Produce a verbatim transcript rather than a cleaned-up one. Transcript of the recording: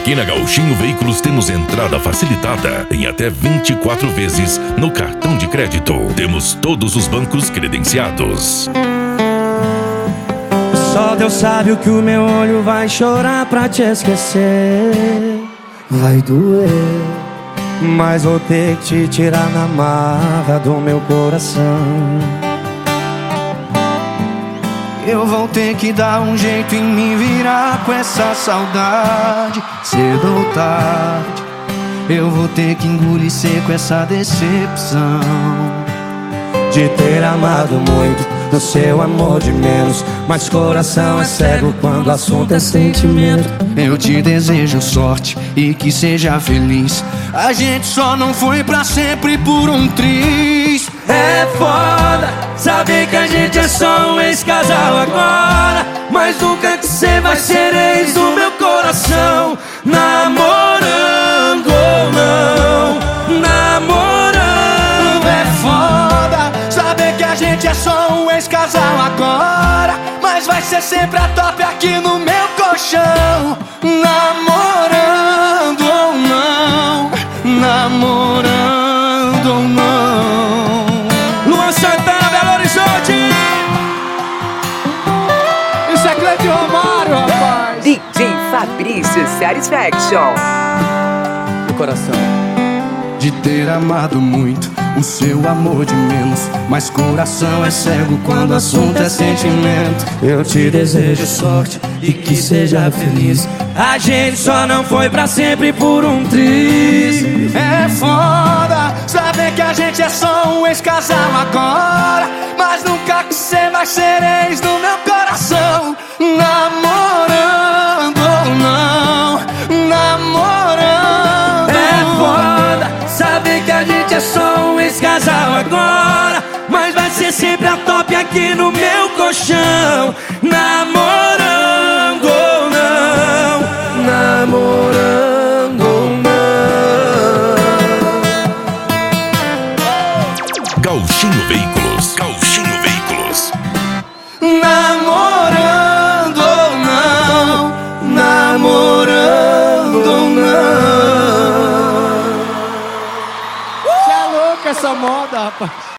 Aqui na Gauchinho Veículos temos entrada facilitada em até vinte e quatro vezes no cartão de crédito. Temos todos os bancos credenciados. Só Deus sabe o que o meu olho vai chorar pra te esquecer. Vai doer, mas vou ter que te tirar na marra do meu coração. Eu vou ter que dar um jeito em me virar com essa saudade. Cedo ou tarde, eu vou ter que engolir seco essa decepção de ter amado muito, do seu amor de menos. Mas coração é cego quando o assunto é sentimento. Eu te desejo sorte e que seja feliz. A gente só não foi pra sempre por um triz. É foda saber que a gente é só um ex-casal agora, mas nunca que cê vai ser ex do meu coração. Namorando ou não, namorando. É foda saber que a gente é só um ex-casal agora, mas vai ser sempre a top aqui no meu colchão. Namorando ou não, namorando ou não. Luan Santana, Belo Horizonte. Isso é Cleide Romário, rapaz. D J Fabrício Satisfaction. No coração. De ter amado muito, o seu amor de menos. Mas coração é cego quando o assunto é sentimento. Eu te desejo sorte e que seja feliz. A gente só não foi pra sempre por um triz. É foda saber que a gente é só um ex-casal agora, mas nunca que cê vai ser ex do meu coração. Namorando ou não, namorando. É foda saber que a gente é só um ex-casal agora, mas vai ser sempre a top aqui no meu colchão. Namorando ou não, namorando ou não. Gauchinho Veículos. Gauchinho Veículos. Namorando ou não, namorando ou não. Você é louco essa moda, rapaz.